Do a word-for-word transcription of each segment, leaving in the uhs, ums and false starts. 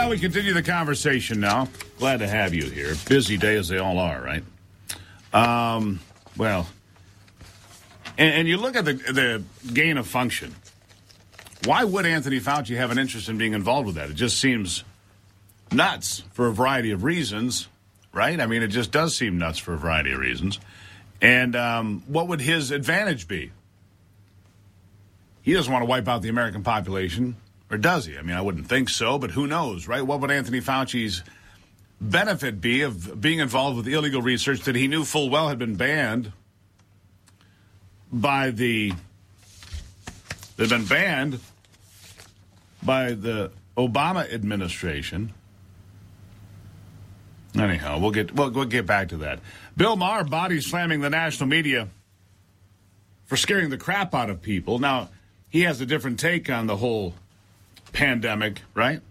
Well, we continue the conversation now. Glad to have you here. Busy day as they all are, right? Um, well, and, and you look at the, the gain of function. Why would Anthony Fauci have an interest in being involved with that? It just seems nuts for a variety of reasons, right? I mean, it just does seem nuts for a variety of reasons. And um, what would his advantage be? He doesn't want to wipe out the American population. Or does he? I mean, I wouldn't think so, but who knows, right? What would Anthony Fauci's benefit be of being involved with illegal research that he knew full well had been banned by the, they've been banned by the Obama administration? Anyhow, we'll get, we'll, we'll get back to that. Bill Maher body slamming the national media for scaring the crap out of people. Now, he has a different take on the whole pandemic, right?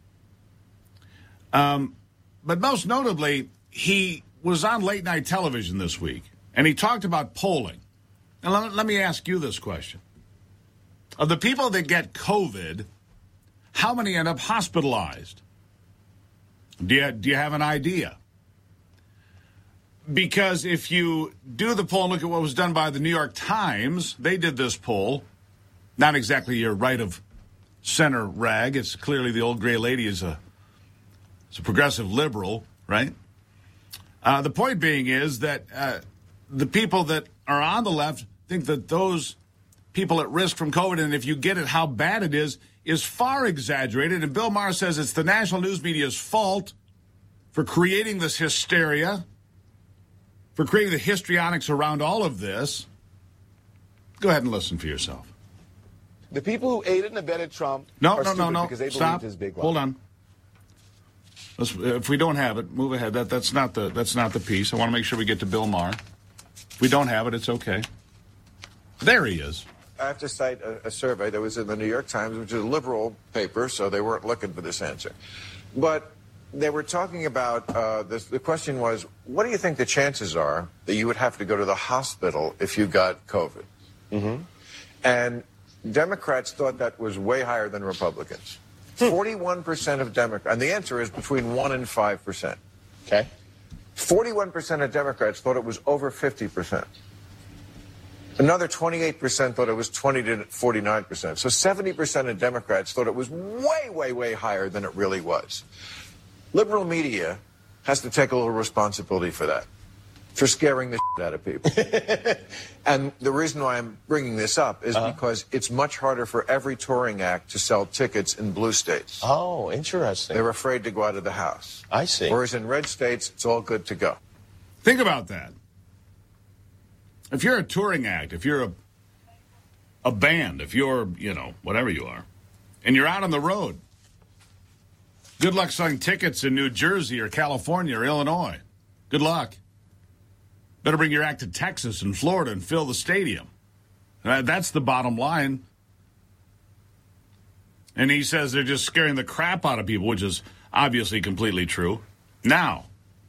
Um, but most notably, he was on late night television this week, and he talked about polling. And let, let me ask you this question. Of the people that get COVID, how many end up hospitalized? Do you, do you have an idea? Because if you do the poll and look at what was done by the New York Times, they did this poll, not exactly your right of center rag. It's clearly the old gray lady is a, is a progressive liberal, right? Uh, the point being is that uh, the people that are on the left think that those people at risk from COVID, and if you get it, how bad it is, is far exaggerated. And Bill Maher says it's the national news media's fault for creating this hysteria, for creating the histrionics around all of this. Go ahead and listen for yourself. The people who aided and abetted Trump no, are no, stupid no, no. because they Stop. believed his big lie. Hold on. Let's, if we don't have it, move ahead. That that's not the that's not the piece. I want to make sure we get to Bill Maher. If we don't have it, it's okay. There he is. I have to cite a, a survey that was in the New York Times, which is a liberal paper, so they weren't looking for this answer. But they were talking about, uh, this, the question was, what do you think the chances are that you would have to go to the hospital if you got COVID? Mm-hmm. And Democrats thought that was way higher than Republicans. forty-one percent of Democrats, and the answer is between one and five percent. Okay. forty-one percent of Democrats thought it was over fifty percent. Another twenty-eight percent thought it was twenty to forty-nine percent. So seventy percent of Democrats thought it was way, way, way higher than it really was. Liberal media has to take a little responsibility for that, for scaring the shit out of people. And the reason why I'm bringing this up is uh-huh. because it's much harder for every touring act to sell tickets in blue states. Oh, interesting. They're afraid to go out of the house. I see. Whereas in red states, it's all good to go. Think about that. If you're a touring act, if you're a a band, if you're, you know, whatever you are, and you're out on the road, good luck selling tickets in New Jersey or California or Illinois. Good luck. Better bring your act to Texas and Florida and fill the stadium. That's the bottom line. And he says they're just scaring the crap out of people, which is obviously completely true. Now,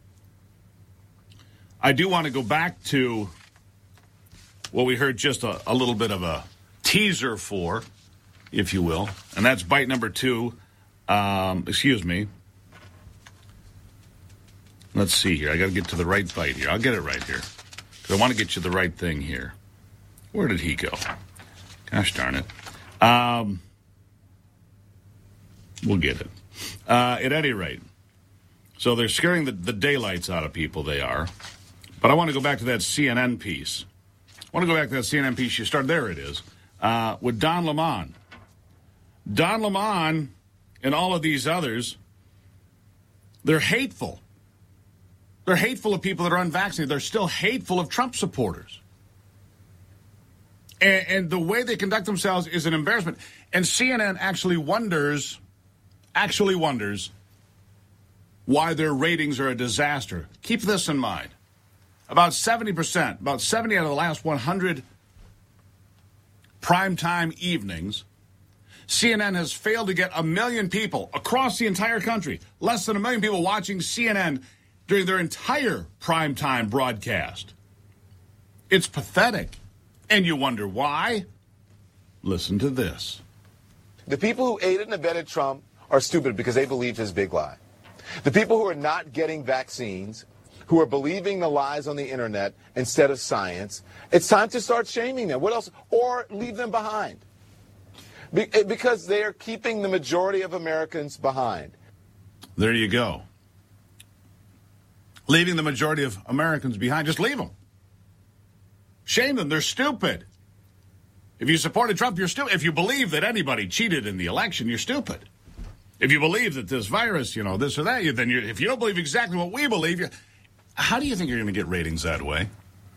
I do want to go back to what we heard just a, a little bit of a teaser for, if you will, and that's bite number two. Um, excuse me. Let's see here. I got to get to the right bite here. I'll get it right here. I want to get you the right thing here. Where did he go? Gosh darn it. Um, we'll get it. Uh, at any rate, so they're scaring the, the daylights out of people, they are. But I want to go back to that C N N piece. I want to go back to that C N N piece you started. There it is. Uh, with Don Lemon. Don Lemon and all of these others, they're hateful. They're hateful of people that are unvaccinated. They're still hateful of Trump supporters. And, and the way they conduct themselves is an embarrassment. And C N N actually wonders, actually wonders why their ratings are a disaster. Keep this in mind. About seventy percent, about seventy out of the last one hundred primetime evenings, C N N has failed to get a million people across the entire country, less than a million people watching C N N during their entire primetime broadcast. It's pathetic. And you wonder why? Listen to this. The people who aided and abetted Trump are stupid because they believe his big lie. The people who are not getting vaccines, who are believing the lies on the internet instead of science, it's time to start shaming them. What else? Or leave them behind. Be- because they are keeping the majority of Americans behind. There you go. Leaving the majority of Americans behind. Just leave them. Shame them. They're stupid. If you supported Trump, you're stupid. If you believe that anybody cheated in the election, you're stupid. If you believe that this virus, you know, this or that, you, then you're, if you don't believe exactly what we believe, you're, how do you think you're going to get ratings that way?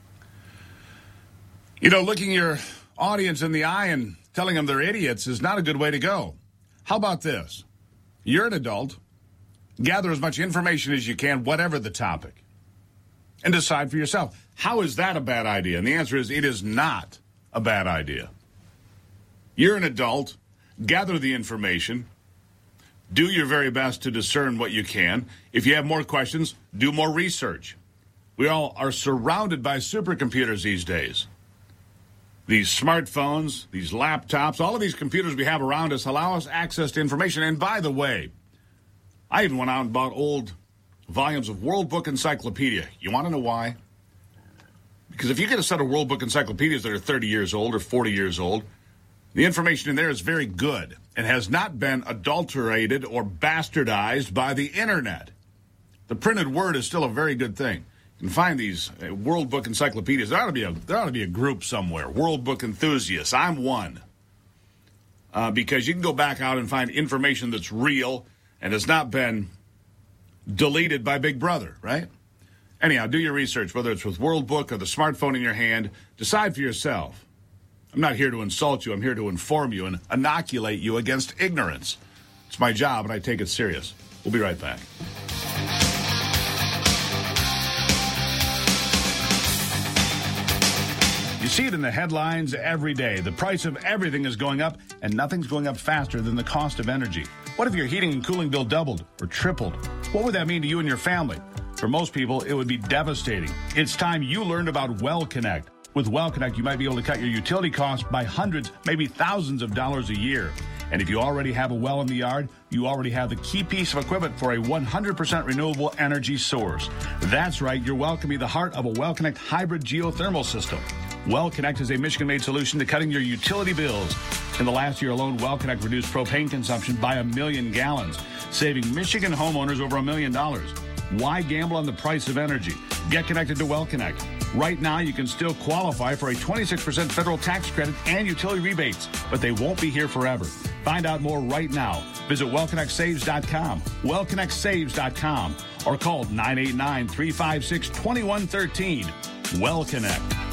You know, looking your audience in the eye and telling them they're idiots is not a good way to go. How about this? You're an adult. Gather as much information as you can, whatever the topic, and decide for yourself. How is that a bad idea? And the answer is it is not a bad idea. You're an adult. Gather the information. Do your very best to discern what you can. If you have more questions, do more research. We all are surrounded by supercomputers these days. These smartphones, these laptops, all of these computers we have around us allow us access to information. And by the way, I even went out and bought old volumes of World Book Encyclopedia. You want to know why? Because if you get a set of World Book Encyclopedias that are thirty years old or forty years old, the information in there is very good and has not been adulterated or bastardized by the internet. The printed word is still a very good thing. You can find these uh, World Book Encyclopedias. There ought to be a, there ought to be a group somewhere, World Book enthusiasts. I'm one. Uh, because you can go back out and find information that's real and has not been deleted by Big Brother, right? Anyhow, do your research, whether it's with World Book or the smartphone in your hand. Decide for yourself. I'm not here to insult you. I'm here to inform you and inoculate you against ignorance. It's my job, and I take it serious. We'll be right back. You see it in the headlines every day. The price of everything is going up, and nothing's going up faster than the cost of energy. What if your heating and cooling bill doubled or tripled? What would that mean to you and your family? For most people, it would be devastating. It's time you learned about Well Connect. With Well Connect, you might be able to cut your utility costs by hundreds, maybe thousands of dollars a year. And if you already have a well in the yard, you already have the key piece of equipment for a one hundred percent renewable energy source. That's right, your well can be the heart of a Well Connect hybrid geothermal system. Well Connect is a Michigan-made solution to cutting your utility bills. In the last year alone, Well Connect reduced propane consumption by a million gallons, saving Michigan homeowners over a million dollars. Why gamble on the price of energy? Get connected to Well Connect. Right now, you can still qualify for a twenty-six percent federal tax credit and utility rebates, but they won't be here forever. Find out more right now. Visit well connect saves dot com, well connect saves dot com, or call nine eight nine, three five six, two one one three. Well Connect.